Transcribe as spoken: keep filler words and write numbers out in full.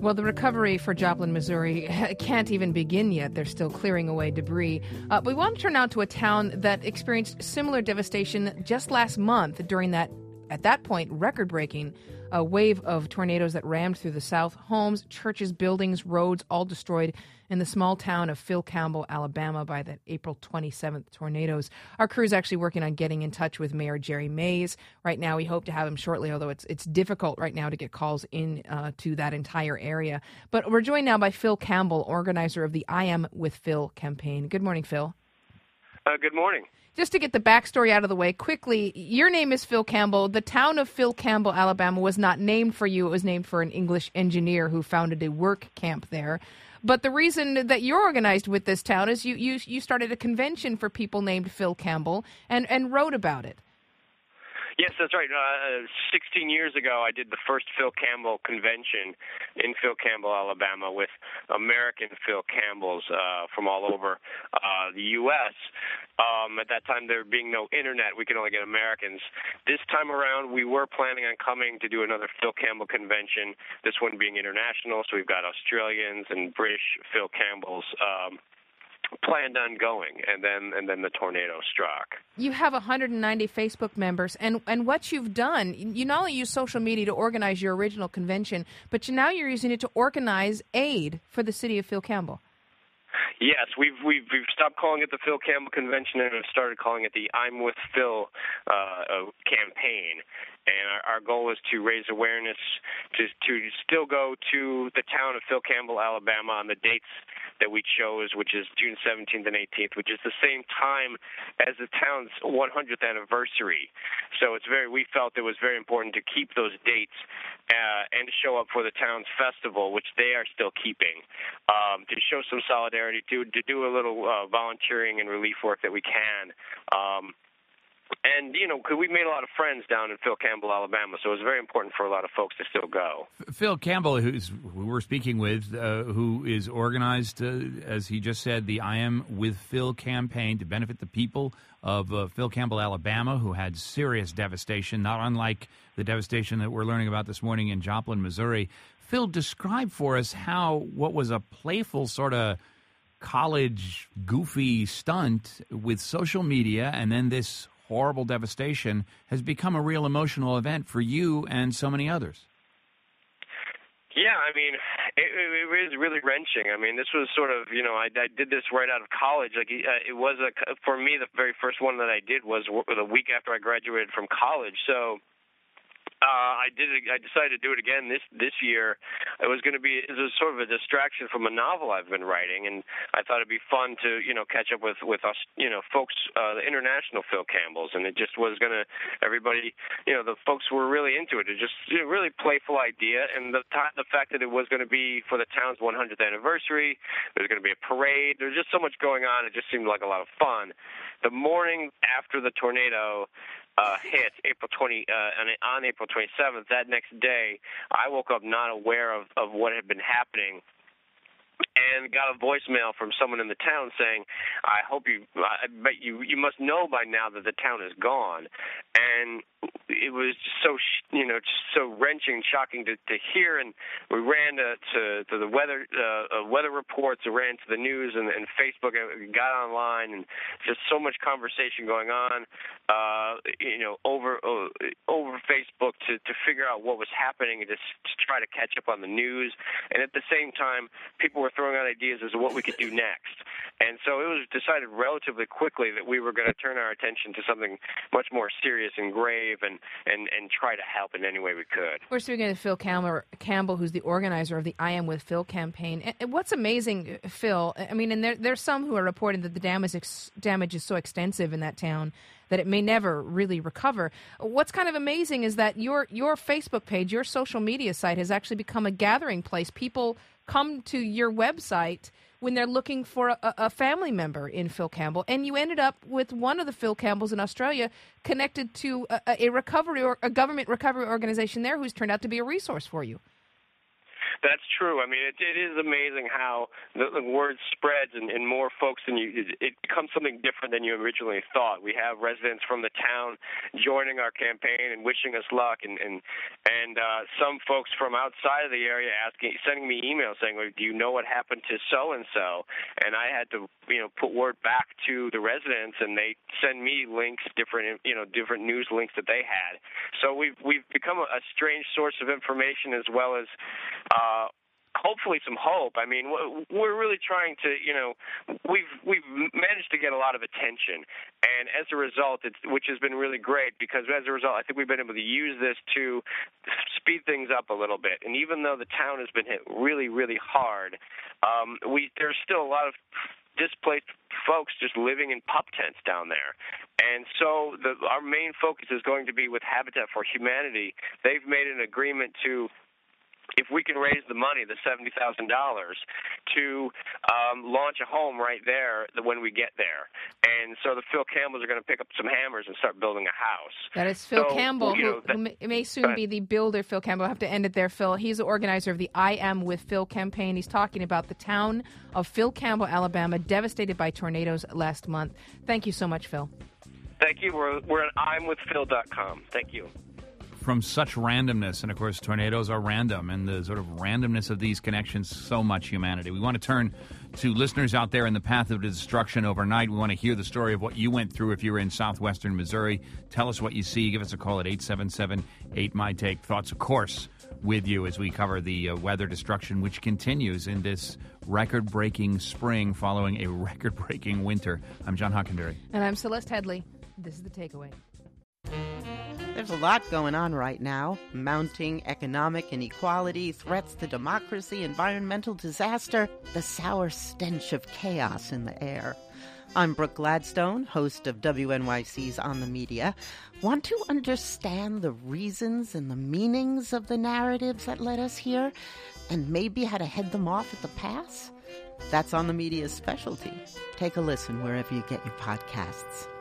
Well, the recovery for Joplin, Missouri can't even begin yet. They're still clearing away debris. Uh, we want to turn now to a town that experienced similar devastation just last month during that, at that point, record-breaking uh, wave of tornadoes that rammed through the South. Homes, churches, buildings, roads, all destroyed in the small town of Phil Campbell, Alabama, by the April twenty-seventh tornadoes. Our crew is actually working on getting in touch with Mayor Jerry Mays. Right now, we hope to have him shortly, although it's it's difficult right now to get calls in uh, to that entire area. But we're joined now by Phil Campbell, organizer of the I Am With Phil campaign. Good morning, Phil. Uh, good morning. Just to get the backstory out of the way quickly, your name is Phil Campbell. The town of Phil Campbell, Alabama, was not named for you. It was named for an English engineer who founded a work camp there. But the reason that you're organized with this town is you, you, you started a convention for people named Phil Campbell and, and wrote about it. Yes, that's right. Uh, sixteen years ago, I did the first Phil Campbell convention in Phil Campbell, Alabama, with American Phil Campbells uh, from all over uh, the U S Um, at that time, there being no internet, we could only get Americans. This time around, we were planning on coming to do another Phil Campbell convention, this one being international, so we've got Australians and British Phil Campbells um, planned on going, and then and then the tornado struck. You have one hundred ninety Facebook members, and, and what you've done, you not only use social media to organize your original convention, but you, now you're using it to organize aid for the city of Phil Campbell. Yes, we've we've we've stopped calling it the Phil Campbell Convention and have started calling it the I'm With Phil uh, uh, campaign. And our, our goal is to raise awareness, to to still go to the town of Phil Campbell, Alabama, on the dates that we chose, which is June seventeenth and eighteenth, which is the same time as the town's one hundredth anniversary. So it's very we felt it was very important to keep those dates uh, and to show up for the town's festival, which they are still keeping, um, to show some solidarity, to to do a little uh, volunteering and relief work that we can. Um, And, you know, cause we made a lot of friends down in Phil Campbell, Alabama, so it was very important for a lot of folks to still go. Phil Campbell, who's, who we're speaking with, uh, who is organized, uh, as he just said, the I Am With Phil campaign to benefit the people of uh, Phil Campbell, Alabama, who had serious devastation, not unlike the devastation that we're learning about this morning in Joplin, Missouri. Phil, describe for us how what was a playful sort of college goofy stunt with social media and then this horrible devastation has become a real emotional event for you and so many others. Yeah, I mean, it, it was really wrenching. I mean, this was sort of, you know, I, I did this right out of college. Like, uh, it was, a, for me, the very first one that I did was the week after I graduated from college. So Uh, I did. I decided to do it again this this year. It was going to be it was sort of a distraction from a novel I've been writing, and I thought it'd be fun to you know catch up with with us you know folks, uh, the international Phil Campbells, and it just was going to everybody you know the folks were really into it. It just you know, really playful idea, and the t- the fact that it was going to be for the town's one hundredth anniversary. There's going to be a parade. There's just so much going on. It just seemed like a lot of fun. The morning after the tornado Uh, hit April twentieth, uh, on April twenty-seventh, that next day, I woke up not aware of, of what had been happening and got a voicemail from someone in the town saying, I hope you, I bet you, you must know by now that the town is gone. And it was just so, you know, just so wrenching, shocking to, to hear. And we ran to, to, to the weather, uh, weather reports, we ran to the news and, and Facebook, and got online, and just so much conversation going on, uh, you know, over, uh, over Facebook to, to figure out what was happening and just to try to catch up on the news. And at the same time, people were throwing out ideas as to what we could do next. And so it was decided relatively quickly that we were going to turn our attention to something much more serious and grave and, and, and try to help in any way we could. We're speaking to Phil Campbell, Campbell, who's the organizer of the I Am With Phil campaign. And what's amazing, Phil, I mean, and there, there's some who are reporting that the damage, ex, damage is so extensive in that town that it may never really recover. What's kind of amazing is that your your Facebook page, your social media site, has actually become a gathering place. People come to your website when they're looking for a, a family member in Phil Campbell, and you ended up with one of the Phil Campbells in Australia connected to a, a recovery or a government recovery organization there who's turned out to be a resource for you. That's true. I mean, it, it is amazing how the, the word spreads and, and more folks than you, it, it becomes something different than you originally thought. We have residents from the town joining our campaign and wishing us luck, and and, and uh, some folks from outside of the area asking, sending me emails saying, well, do you know what happened to so-and-so? And I had to, you know, put word back to the residents, and they send me links, different, you know, different news links that they had. So we've, we've become a, a strange source of information as well as uh, hopefully some hope. I mean, we're really trying to, you know, we've we've managed to get a lot of attention, and as a result, it's, which has been really great, because as a result, I think we've been able to use this to speed things up a little bit. And even though the town has been hit really, really hard, um, we there's still a lot of displaced folks just living in pup tents down there. And so the, our main focus is going to be with Habitat for Humanity. They've made an agreement to, if we can raise the money, the seventy thousand dollars, to um, launch a home right there when we get there. And so the Phil Campbells are going to pick up some hammers and start building a house. That is Phil so, Campbell, you know, who, that, who may, may soon be the builder, Phil Campbell. I have to end it there, Phil. He's the organizer of the I Am With Phil campaign. He's talking about the town of Phil Campbell, Alabama, devastated by tornadoes last month. Thank you so much, Phil. Thank you. We're, we're at I am with phil dot com. Thank you. From such randomness, and of course tornadoes are random, and the sort of randomness of these connections, so much humanity. We want to turn to listeners out there in the path of destruction overnight. We want to hear the story of what you went through if you were in southwestern Missouri. Tell us what you see. Give us a call at eight seven seven, eight M Y Take. Thoughts, of course, with you as we cover the uh, weather destruction, which continues in this record-breaking spring following a record-breaking winter. I'm John Hockenberry. And I'm Celeste Headley. This is The Takeaway. There's a lot going on right now. Mounting economic inequality, threats to democracy, environmental disaster, the sour stench of chaos in the air. I'm Brooke Gladstone, host of W N Y C's On the Media. Want to understand the reasons and the meanings of the narratives that led us here, and maybe how to head them off at the pass? That's On the Media's specialty. Take a listen wherever you get your podcasts.